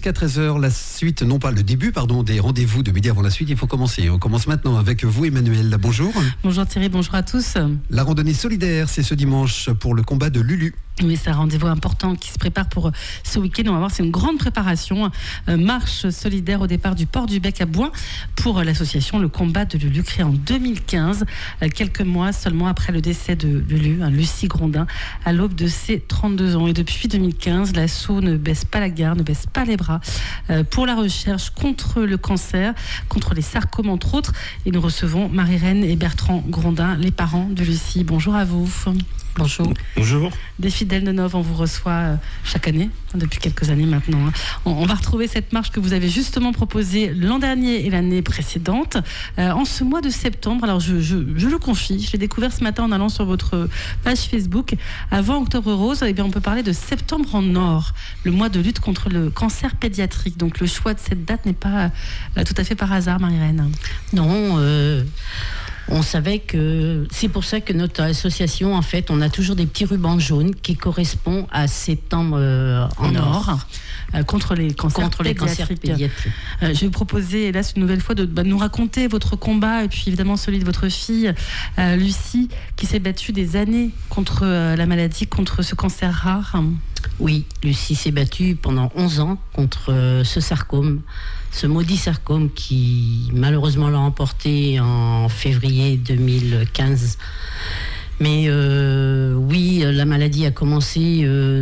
jusqu'à 13h. La suite, non pas le début, des rendez-vous de midi avant la suite. Il faut commencer. On commence maintenant avec vous, Emmanuel. Bonjour. Bonjour Thierry, bonjour à tous. La randonnée solidaire, c'est ce dimanche pour le combat de Lulu. Oui, c'est un rendez-vous important qui se prépare pour ce week-end. On va voir, c'est une grande préparation. Marche solidaire au départ du port du Bec à Bouin pour l'association Le Combat de Lulu, créée en 2015, quelques mois seulement après le décès de Lulu, Lucie Grondin, à l'aube de ses 32 ans. Et depuis 2015, l'asso ne baisse pas la garde, ne baisse pas les bras pour la recherche contre le cancer, contre les sarcomes entre autres. Et nous recevons Marie-Reine et Bertrand Grondin, les parents de Lucie. Bonjour à vous. Bonjour. Bonjour. Des fidèles de Nov, on vous reçoit chaque année, depuis quelques années maintenant. On va retrouver cette marche que vous avez justement proposée l'an dernier et l'année précédente, en ce mois de septembre. Alors je le confie, je l'ai découvert ce matin en allant sur votre page Facebook. Avant Octobre Rose, eh bien, on peut parler de Septembre en Or, le mois de lutte contre le cancer pédiatrique. Donc le choix de cette date n'est pas tout à fait par hasard, Marie-Reine. Non, on savait que c'est pour ça que notre association, en fait, on a toujours des petits rubans jaunes qui correspondent à Septembre en Or. Contre les cancers pédiatriques. Je vais vous proposer, hélas, une nouvelle fois, de nous raconter votre combat et puis évidemment celui de votre fille, Lucie, qui s'est battue des années contre la maladie, contre ce cancer rare. Oui, Lucie s'est battue pendant 11 ans contre ce sarcome, ce maudit sarcome qui malheureusement l'a emporté en février 2015. Mais oui, la maladie a commencé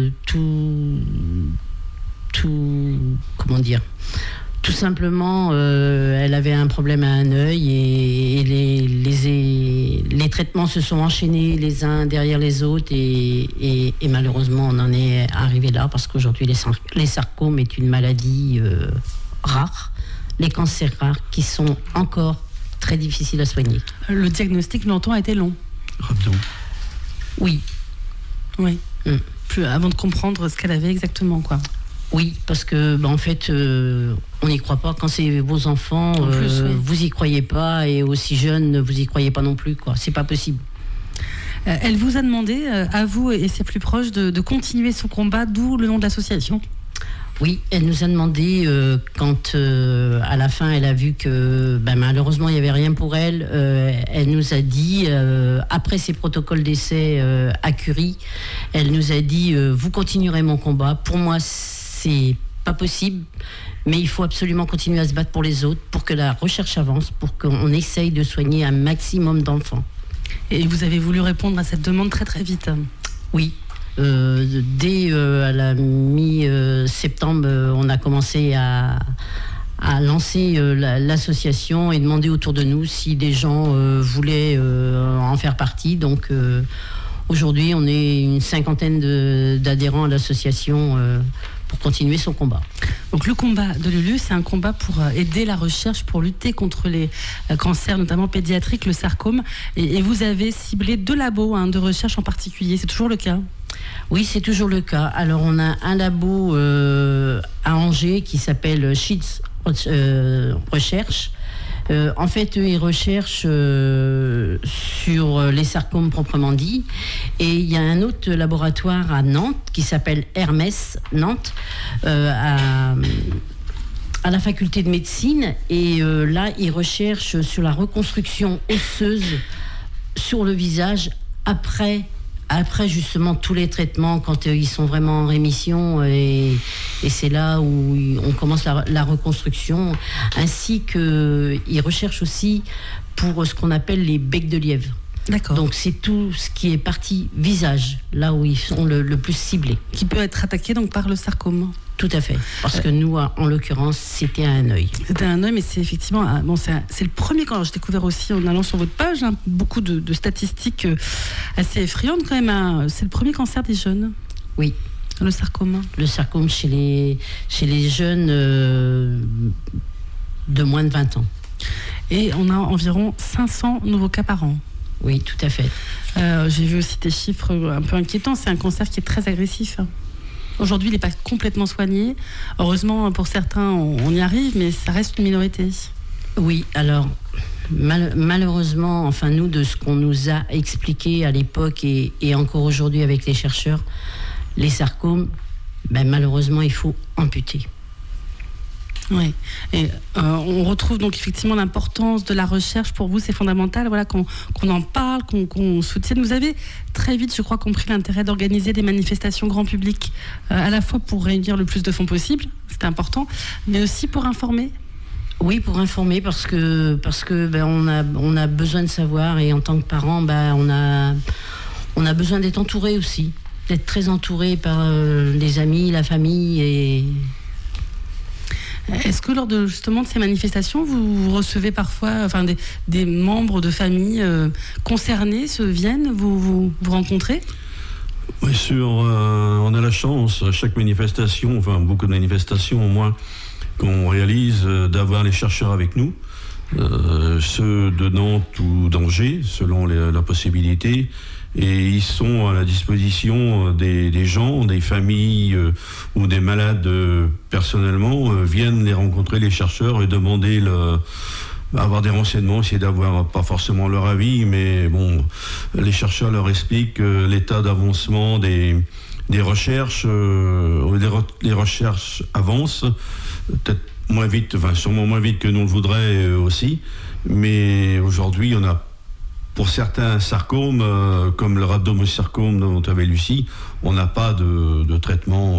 tout simplement, elle avait un problème à un œil et les traitements se sont enchaînés les uns derrière les autres et malheureusement on en est arrivé là parce qu'aujourd'hui les sarcomes est une maladie rare, les cancers rares qui sont encore très difficiles à soigner. Le diagnostic longtemps a été long. Oui. Plus avant de comprendre ce qu'elle avait exactement, quoi. Oui, parce que en fait, on n'y croit pas. Quand c'est vos enfants, vous y croyez pas, et aussi jeunes, vous y croyez pas non plus, quoi. C'est pas possible. Elle vous a demandé, à vous et ses plus proches, de continuer son combat, d'où le nom de l'association. Oui, elle nous a demandé, quand à la fin elle a vu que malheureusement il n'y avait rien pour elle, elle nous a dit, après ses protocoles d'essai à Curie, elle nous a dit, vous continuerez mon combat. Pour moi, c'est pas possible, mais il faut absolument continuer à se battre pour les autres, pour que la recherche avance, pour qu'on essaye de soigner un maximum d'enfants. Et vous avez voulu répondre à cette demande très très vite. Oui. Dès à la mi-septembre, on a commencé à lancer l'association et demander autour de nous si des gens voulaient en faire partie. Donc aujourd'hui, on est une cinquantaine d'adhérents à l'association pour continuer son combat. Donc le combat de Lulu, c'est un combat pour aider la recherche, pour lutter contre les cancers, notamment pédiatriques, le sarcome. Et vous avez ciblé 2 labos de recherche en particulier. C'est toujours le cas ? Oui, c'est toujours le cas. Alors, on a un labo à Angers qui s'appelle Sheets Recherche. En fait, eux, ils recherchent sur les sarcomes proprement dit. Et il y a un autre laboratoire à Nantes qui s'appelle Hermès Nantes, à la faculté de médecine. Et là, ils recherchent sur la reconstruction osseuse sur le visage après justement tous les traitements, quand ils sont vraiment en rémission, et c'est là où on commence la reconstruction, ainsi qu'ils recherchent aussi pour ce qu'on appelle les becs de lièvre. D'accord. Donc c'est tout ce qui est partie visage, là où ils sont le plus ciblés. Qui peut être attaqué donc par le sarcome. Tout à fait, parce que nous, en l'occurrence, c'était à un œil. C'était un œil, mais c'est effectivement... c'est le premier, quand j'ai découvert aussi, en allant sur votre page, beaucoup de statistiques assez effrayantes quand même. C'est le premier cancer des jeunes. Oui. Le sarcome. Le sarcome chez les jeunes de moins de 20 ans. Et on a environ 500 nouveaux cas par an. Oui, tout à fait. J'ai vu aussi des chiffres un peu inquiétants. C'est un cancer qui est très agressif. Aujourd'hui, il n'est pas complètement soigné. Heureusement, pour certains, on y arrive, mais ça reste une minorité. Oui, alors, malheureusement, enfin, nous, de ce qu'on nous a expliqué à l'époque et encore aujourd'hui avec les chercheurs, les sarcomes, malheureusement, il faut amputer. Oui, et on retrouve donc effectivement l'importance de la recherche. Pour vous, c'est fondamental, voilà, qu'on en parle, qu'on soutienne. Vous avez très vite, je crois, compris l'intérêt d'organiser des manifestations grand public, à la fois pour réunir le plus de fonds possible, c'était important, mais aussi pour informer. Oui, pour informer, parce que on a besoin de savoir, et en tant que parent, on a besoin d'être entouré aussi, d'être très entouré par les amis, la famille. Et est-ce que lors de justement de ces manifestations, vous recevez parfois, des membres de famille concernés viennent vous rencontrer? Bien sûr, on a la chance à chaque manifestation, beaucoup de manifestations au moins, qu'on réalise d'avoir les chercheurs avec nous, ceux de Nantes ou d'Angers, selon la possibilité. Et ils sont à la disposition des gens, des familles ou des malades personnellement, viennent les rencontrer, les chercheurs, et demander avoir des renseignements, essayer d'avoir pas forcément leur avis, mais bon, les chercheurs leur expliquent l'état d'avancement des recherches. Les recherches avancent, peut-être moins vite, sûrement moins vite que nous le voudrait aussi, mais aujourd'hui on a, pour certains sarcomes, comme le rhabdomyosarcome dont avait Lucie, on n'a pas de traitement,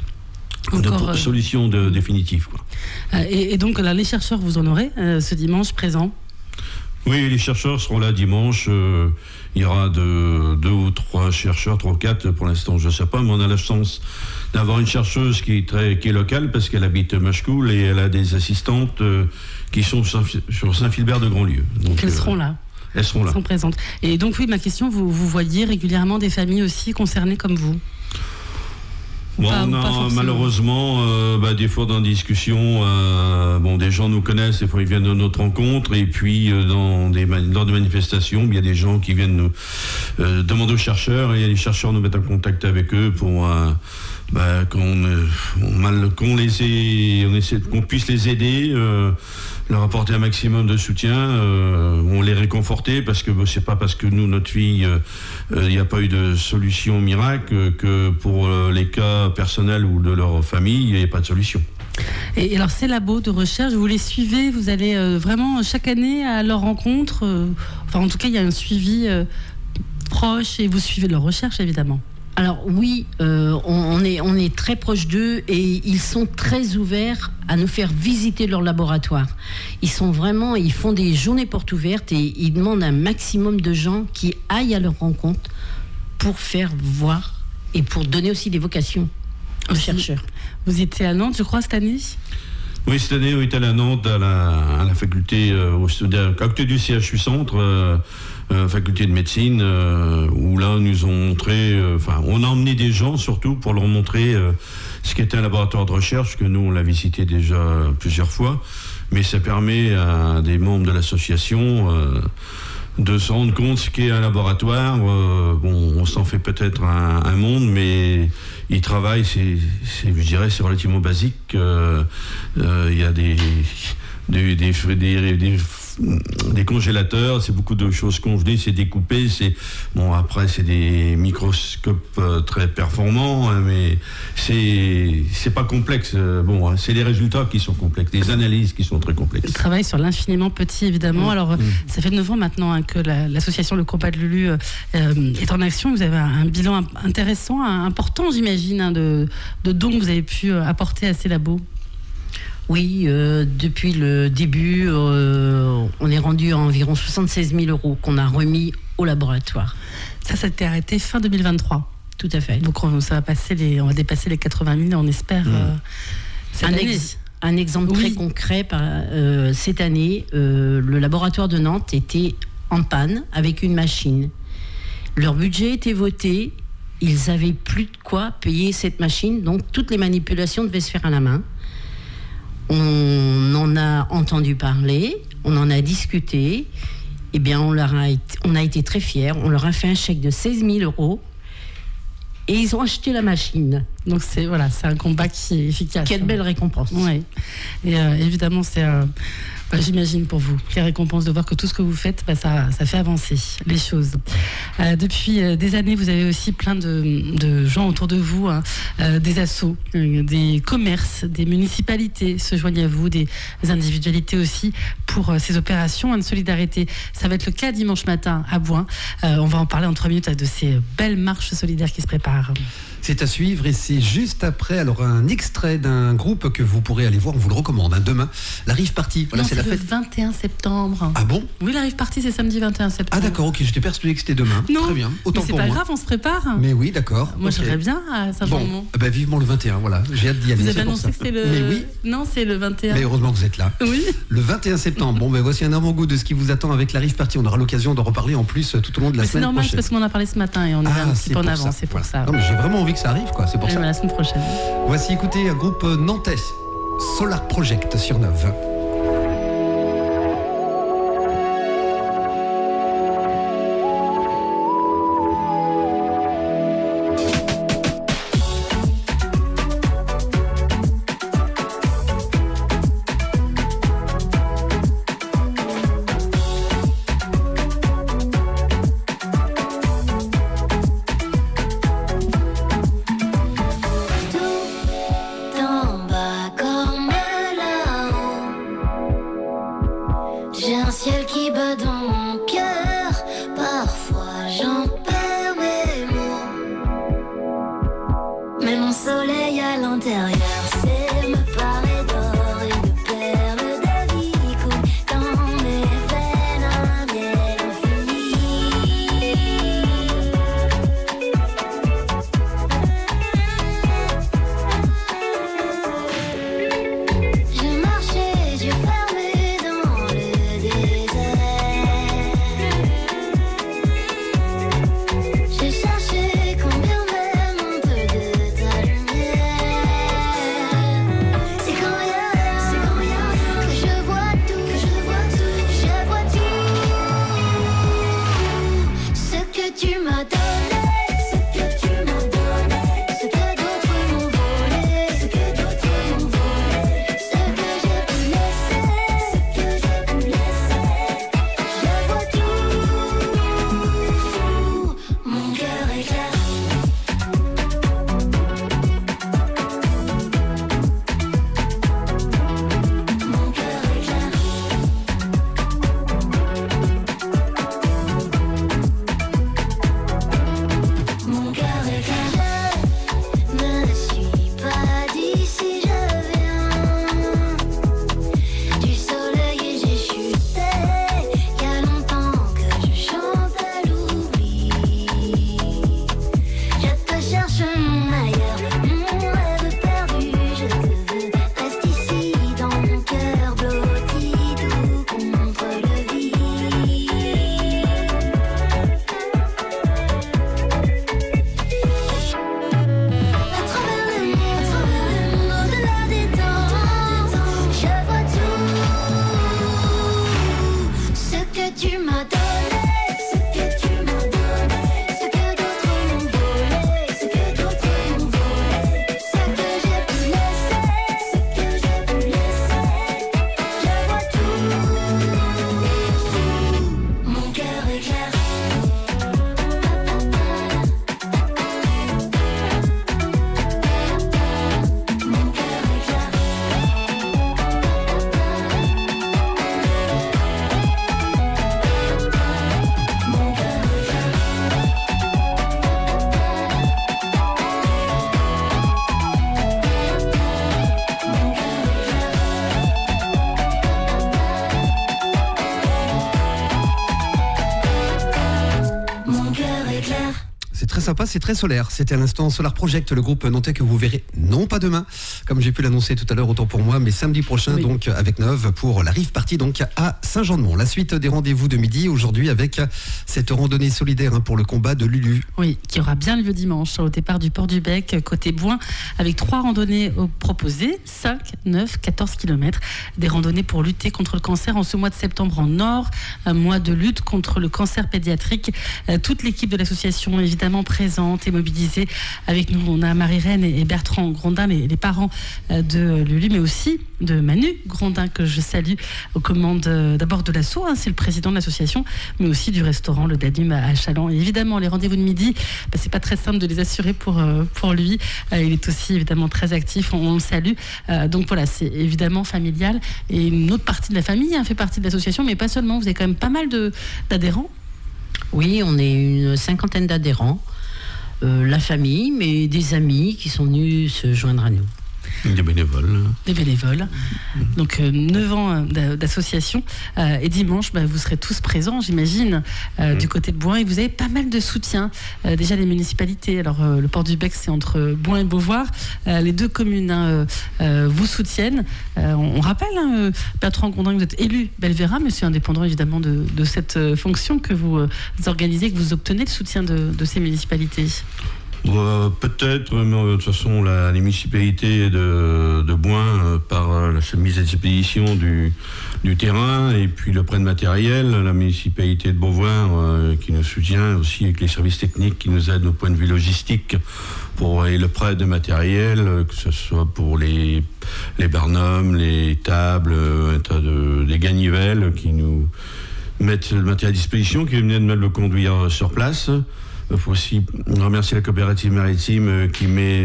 de solution définitive, quoi. Et donc là, les chercheurs, vous en aurez ce dimanche présent? Oui, les chercheurs seront là dimanche. Il y aura 2 ou 3 chercheurs, 3 ou 4 pour l'instant, je ne sais pas, mais on a la chance d'avoir une chercheuse qui est locale, parce qu'elle habite Machecoul, et elle a des assistantes qui sont sur Saint-Philbert de Grandlieu. Donc, elles seront là. Elles seront là. Elles sont présentes. Et donc oui, ma question, vous voyez régulièrement des familles aussi concernées comme vous? Bon, on a malheureusement des fois dans des discussions, des gens nous connaissent, des fois ils viennent à notre rencontre, et puis lors des manifestations, il y a des gens qui viennent nous demander aux chercheurs, et les chercheurs nous mettent en contact avec eux pour qu'on puisse les aider, leur apporter un maximum de soutien, on les réconforter, parce que c'est pas parce que nous, notre fille, il n'y a pas eu de solution miracle que pour les cas personnels ou de leur famille, il n'y a pas de solution. Et alors ces labos de recherche, vous les suivez, vous allez vraiment chaque année à leur rencontre, en tout cas il y a un suivi proche, et vous suivez leur recherche évidemment. Alors oui, on est très proche d'eux, et ils sont très ouverts à nous faire visiter leur laboratoire. Ils font des journées portes ouvertes, et ils demandent un maximum de gens qui aillent à leur rencontre pour faire voir et pour donner aussi des vocations aux chercheurs. Vous étiez à Nantes, je crois, cette année ? Oui, cette année, on est allé à Nantes, à la faculté, à côté du CHU Centre, faculté de médecine, où là, nous ont montré, on a emmené des gens surtout pour leur montrer ce qu'était un laboratoire de recherche, que nous, on l'a visité déjà plusieurs fois, mais ça permet à des membres de l'association de se rendre compte ce qu'est un laboratoire. On s'en fait peut-être un monde, mais ils travaillent, je dirais, c'est relativement basique. Il y a des congélateurs, c'est beaucoup de choses convenues, c'est découpé, après c'est des microscopes très performants, mais c'est pas complexe. C'est les résultats qui sont complexes, les analyses qui sont très complexes. Le travail sur l'infiniment petit, évidemment. Alors, ça fait 9 ans maintenant que l'association Le Combat de Lulu est en action. Vous avez un bilan intéressant, important, j'imagine, de dons que vous avez pu apporter à ces labos. Oui, depuis le début, on est rendu à environ 76 000 € qu'on a remis au laboratoire. Ça s'était arrêté fin 2023. Tout à fait. Donc on va dépasser les 80 000, on espère, cette année. Un exemple très concret, cette année, le laboratoire de Nantes était en panne avec une machine. Leur budget était voté, ils n'avaient plus de quoi payer cette machine, donc toutes les manipulations devaient se faire à la main. On en a entendu parler, on en a discuté, eh bien on a été très fiers, on leur a fait un chèque de 16 000 € et ils ont acheté la machine. Donc c'est un combat qui est efficace. Quelle belle récompense. Oui. Et évidemment, J'imagine pour vous. Quelle récompense de voir que tout ce que vous faites, ça fait avancer les choses. Depuis des années, vous avez aussi plein de gens autour de vous, hein, des assos, des commerces, des municipalités se joignent à vous, des individualités aussi pour ces opérations de solidarité. Ça va être le cas dimanche matin à Bouin. On va en parler en 3 minutes de ces belles marches solidaires qui se préparent. C'est à suivre et c'est juste après. Alors un extrait d'un groupe que vous pourrez aller voir, on vous le recommande. Demain, la Rave Party. Voilà, non, c'est la le fête. 21 septembre. Ah bon ? Oui, la Rave Party, c'est samedi 21 septembre. Ah d'accord, ok, j'étais persuadé que c'était demain. Non, très bien. Autant mais c'est pour pas moi. grave, on se prépare. Mais oui, d'accord. Moi, okay. j'aimerais bien à Saint-Jean-de-Mont. Bon, vivement le 21, voilà. J'ai hâte d'y aller. Vous avez annoncé que c'était le... Mais oui. Non, c'est le 21. Mais heureusement que vous êtes là. Oui. Le 21 septembre. Bon, voici un avant-goût de ce qui vous attend avec la Rave Party. On aura l'occasion d'en reparler en plus tout au long de la semaine prochaine. C'est normal, parce qu'on en a parlé ce matin et on est un petit peu en avance, c'est pour ça. Non, mais j'ai vraiment envie que ça arrive, quoi. C'est pour ça. La semaine prochaine. Voici, écoutez, un groupe nantais, Solar Project sur 9. Sympa, c'est très solaire. C'était à l'instant Solar Project, le groupe nantais que vous verrez non pas demain, comme j'ai pu l'annoncer tout à l'heure, autant pour moi, mais samedi prochain, oui. Donc avec Neuve pour la Rave Party donc à Saint-Jean-de-Mont. La suite des rendez-vous de midi aujourd'hui avec cette randonnée solidaire pour le combat de Lulu. Oui, qui aura bien lieu dimanche au départ du port du Bec, côté Bouin, avec 3 randonnées proposées, 5, 9, 14 km. Des randonnées pour lutter contre le cancer en ce mois de septembre en Nord, un mois de lutte contre le cancer pédiatrique. Toute l'équipe de l'association évidemment prête présentes et mobilisées avec nous. On a Marie-Reine et Bertrand Grondin, les parents de Lulu, mais aussi de Manu Grondin, que je salue, aux commandes d'abord de l'ASSO, c'est le président de l'association, mais aussi du restaurant Le Danube à Challans. Et évidemment, les rendez-vous de midi, c'est pas très simple de les assurer pour lui. Il est aussi évidemment très actif, on le salue. Donc voilà, c'est évidemment familial. Et une autre partie de la famille fait partie de l'association, mais pas seulement. Vous avez quand même pas mal d'adhérents. Oui, on est une 50aine d'adhérents. La famille, mais des amis qui sont venus se joindre à nous. Des bénévoles. Des bénévoles. Donc 9 ans d'association. Et dimanche, vous serez tous présents, j'imagine, du côté de Bouin. Et vous avez pas mal de soutien. Déjà les municipalités. Alors le port du Bec, c'est entre Bouin et Beauvoir. Les deux communes vous soutiennent. On rappelle, Bertrand Grondin, que vous êtes élu Belvéra, monsieur indépendant évidemment de cette fonction que vous organisez, que vous obtenez le soutien de ces municipalités. Peut-être, mais de toute façon, les municipalités de Bouin, par la mise à disposition du terrain et puis le prêt de matériel, la municipalité de Beauvoir qui nous soutient aussi avec les services techniques qui nous aident au point de vue logistique et le prêt de matériel, que ce soit pour les barnums, les tables, des ganivelles qui nous mettent le matériel à disposition, qui viennent de le conduire sur place. Il faut aussi remercier la coopérative maritime qui met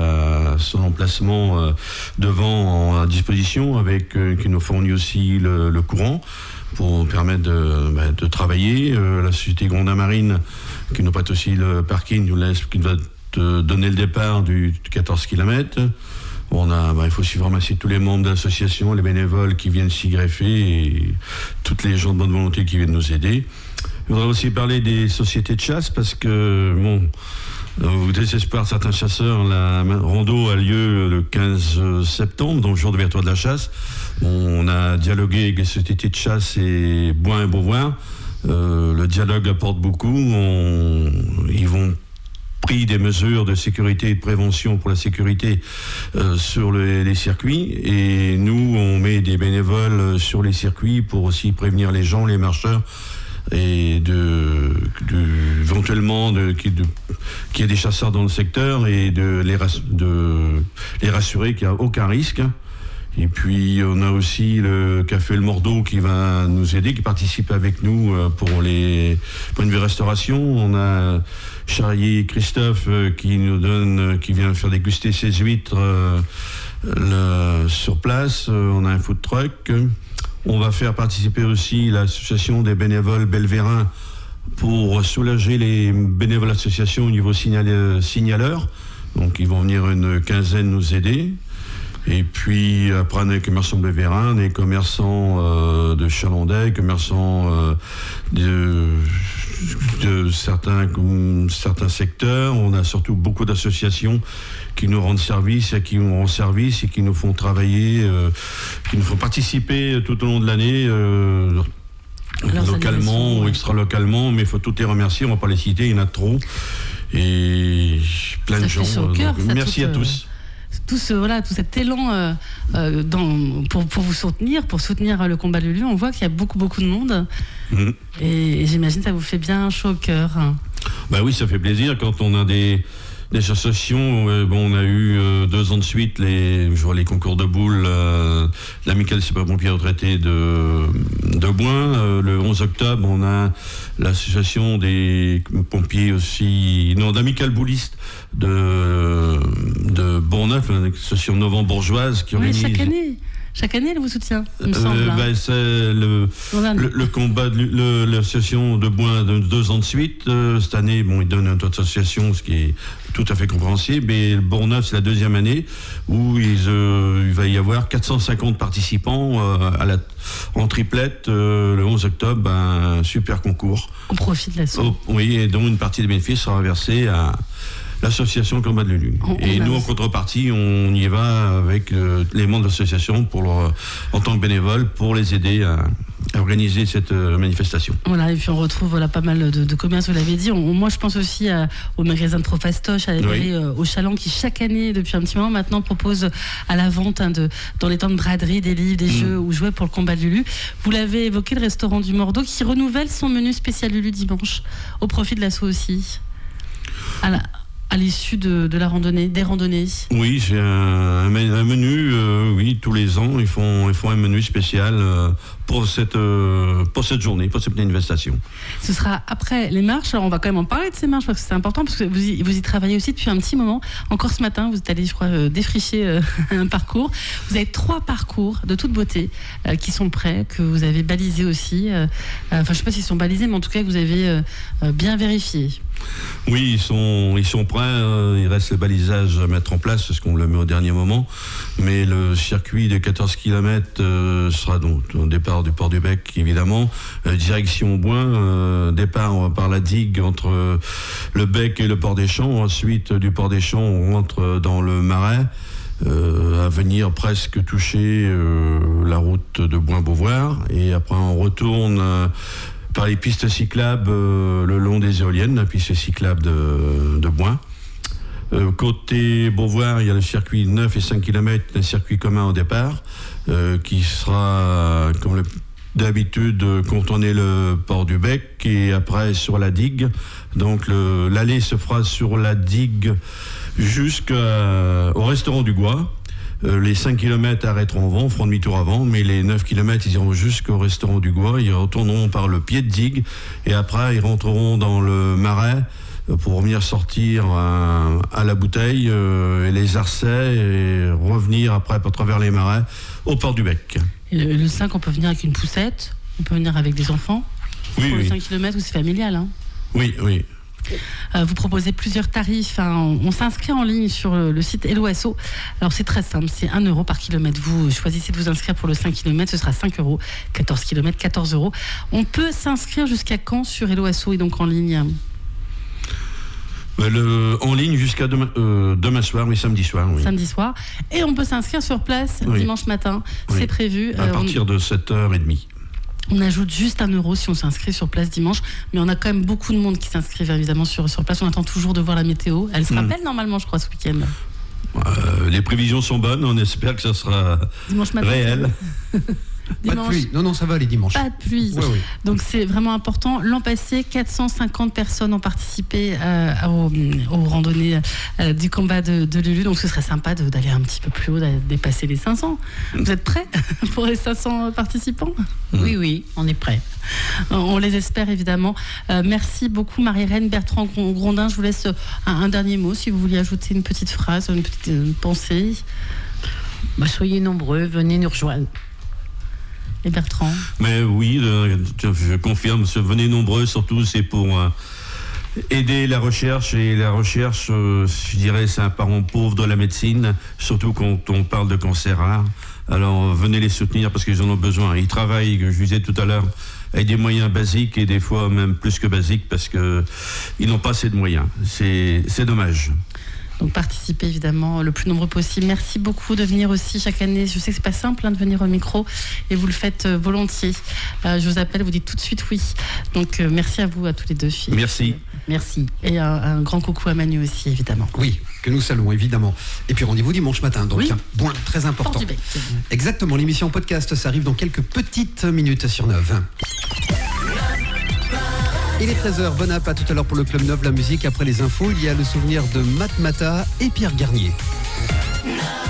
son emplacement devant à disposition, qui nous fournit aussi le courant pour permettre de travailler. La société Grondin Marine qui nous prête aussi le parking, qui va te donner le départ du 14 km. Il faut aussi remercier tous les membres de l'association, les bénévoles qui viennent s'y greffer et toutes les gens de bonne volonté qui viennent nous aider. Je voudrais aussi parler des sociétés de chasse parce que, au désespoir de certains chasseurs, la rando a lieu le 15 septembre, donc le jour d'ouverture de la chasse. On a dialogué avec les sociétés de chasse et Bouin et Beauvoir. Le dialogue apporte beaucoup. Ils vont pris des mesures de sécurité et de prévention pour la sécurité sur les circuits. Et nous, on met des bénévoles sur les circuits pour aussi prévenir les gens, les marcheurs, et éventuellement qu'il y ait des chasseurs dans le secteur et de les rassurer qu'il n'y a aucun risque. Et puis on a aussi le Café Le Mordeau qui va nous aider, qui participe avec nous pour les points de vue restauration. On a Charrier Christophe qui vient faire déguster ses huîtres sur place. On a un food truck. On va faire participer aussi l'association des bénévoles belvérins pour soulager les bénévoles associations au niveau signaleur. Donc ils vont venir une quinzaine nous aider. Et puis après on a les commerçants de Belvérin, des commerçants de Chalandais, commerçants de certains secteurs. On a surtout beaucoup d'associations qui nous rendent service et qui nous rendent service et qui nous font travailler, qui nous font participer tout au long de l'année, localement ou extra-localement, mais il faut toutes les remercier, on ne va pas les citer, il y en a trop. Et plein de gens. Merci à tous. Tout cet élan pour vous soutenir, pour soutenir le combat de Lulu, on voit qu'il y a beaucoup de monde. Et j'imagine que ça vous fait bien chaud au cœur. Oui, ça fait plaisir quand on a des associations. On a eu 2 ans de suite les concours de boules, l'amicale des sapeurs-pompiers retraités de Bouin. Le 11 octobre, on a l'association des pompiers aussi, d'amicale bouliste de Bourgneuf, l'association novembre-bourgeoise qui organise. Chaque année, elle vous soutient, il me semble. C'est le combat de l'association de Bouin de 2 ans de suite. Cette année, ils donnent une autre association, ce qui est tout à fait compréhensible. Et le Bourgneuf, c'est la 2e année où il va y avoir 450 participants en triplette le 11 octobre. Un super concours. Au profit de l'asso. Oui, et dont une partie des bénéfices sera versée à l'association Combat de Lulu. Et nous, en contrepartie, on y va avec les membres de l'association en tant que bénévoles pour les aider à organiser cette manifestation. Voilà, et puis on retrouve pas mal de commerces, vous l'avez dit. Moi, je pense aussi au magasin de Profastoche, au Chaland, qui chaque année, depuis un petit moment maintenant, propose à la vente dans les temps de braderie, des livres, des jeux ou jouets pour le combat de Lulu. Vous l'avez évoqué, le restaurant du Mordeau qui renouvelle son menu spécial Lulu dimanche, au profit de l'asso aussi. À l'issue de la randonnée, des randonnées. Oui, c'est un menu. Oui, tous les ans, ils font un menu spécial pour cette journée, pour cette manifestation. Ce sera après les marches. Alors, on va quand même en parler de ces marches parce que c'est important, parce que vous y travaillez aussi depuis un petit moment. Encore ce matin, vous êtes allé, je crois, défricher un parcours. Vous avez 3 parcours de toute beauté qui sont prêts, que vous avez balisés aussi. Enfin, je ne sais pas s'ils sont balisés, mais en tout cas, que vous avez bien vérifiés. Oui, ils sont prêts. Il reste le balisage à mettre en place parce qu'on le met au dernier moment. Mais le circuit de 14 km sera donc au départ du port du Bec, évidemment. Direction Bouin, départ par la digue entre le Bec et le port des Champs. Ensuite, du port des Champs, on rentre dans le Marais. À venir presque toucher la route de Bouin-Beauvoir. Et après, on retourne par les pistes cyclables le long des éoliennes, la piste cyclable de Bouin. Côté Beauvoir, il y a le circuit 9 et 5 km, un circuit commun au départ, qui sera, comme d'habitude, contourner le port du Bec et après sur la digue. Donc l'allée se fera sur la digue jusqu'au restaurant du Gois. Les 5 km arrêteront avant, feront demi-tour avant, mais les 9 km, ils iront jusqu'au restaurant du Gois. Ils retourneront par le pied de digue et après, ils rentreront dans le Marais pour venir sortir à la Bouteille et les Arcets et revenir après à travers les Marais au port du Bec. Et le 5, on peut venir avec une poussette, on peut venir avec des enfants. Oui, pour oui. le 5 km, c'est familial. Hein. Oui, oui. Vous proposez plusieurs tarifs. On s'inscrit en ligne sur le site Helloasso. Alors c'est très simple, c'est 1 € par kilomètre. Vous choisissez de vous inscrire pour le 5 km, ce sera 5 €. 14 km, 14 €. On peut s'inscrire jusqu'à quand sur Helloasso et donc en ligne? En ligne jusqu'à demain soir, mais samedi soir. Oui. Samedi soir. Et on peut s'inscrire sur place dimanche matin. Oui. C'est prévu. À partir de 7h30. On ajoute juste 1 € si on s'inscrit sur place dimanche, mais on a quand même beaucoup de monde qui s'inscrivent évidemment sur place. On attend toujours de voir la météo. Elle se rappelle normalement, je crois, ce week-end. Les prévisions sont bonnes, on espère que ça sera dimanche matin, réel. Pas de pluie. Non, ça va les dimanches. Pas de pluie. Oui. Donc c'est vraiment important. L'an passé, 450 personnes ont participé aux randonnées du combat de Lulu. Donc ce serait sympa d'aller un petit peu plus haut, d'aller dépasser les 500. Vous êtes prêts pour les 500 participants? Oui, on est prêts. On les espère évidemment. Merci beaucoup Marie-Reine. Bertrand Grondin, je vous laisse un dernier mot si vous vouliez ajouter une petite phrase, une petite pensée. Soyez nombreux, venez nous rejoindre. Et Bertrand? Mais oui, je confirme, venez nombreux, surtout c'est pour aider la recherche. Et la recherche, je dirais, c'est un parent pauvre de la médecine, surtout quand on parle de cancer rare. Alors venez les soutenir parce qu'ils en ont besoin. Ils travaillent, je vous disais tout à l'heure, avec des moyens basiques et des fois même plus que basiques parce qu'ils n'ont pas assez de moyens. C'est dommage. Donc participez évidemment le plus nombreux possible. Merci beaucoup de venir aussi chaque année. Je sais que c'est pas simple de venir au micro et vous le faites volontiers. Je vous appelle, vous dites tout de suite oui. Donc merci à vous, à tous les deux filles. Merci. Merci. Et un grand coucou à Manu aussi évidemment. Oui, que nous saluons évidemment. Et puis rendez-vous dimanche matin. Donc un point très important. Port du Bec. Exactement, l'émission podcast, ça arrive dans quelques petites minutes sur 9. Il est 13h, bon app, à tout à l'heure pour le Club 9, la musique. Après les infos, il y a le souvenir de Matmata et Pierre Garnier.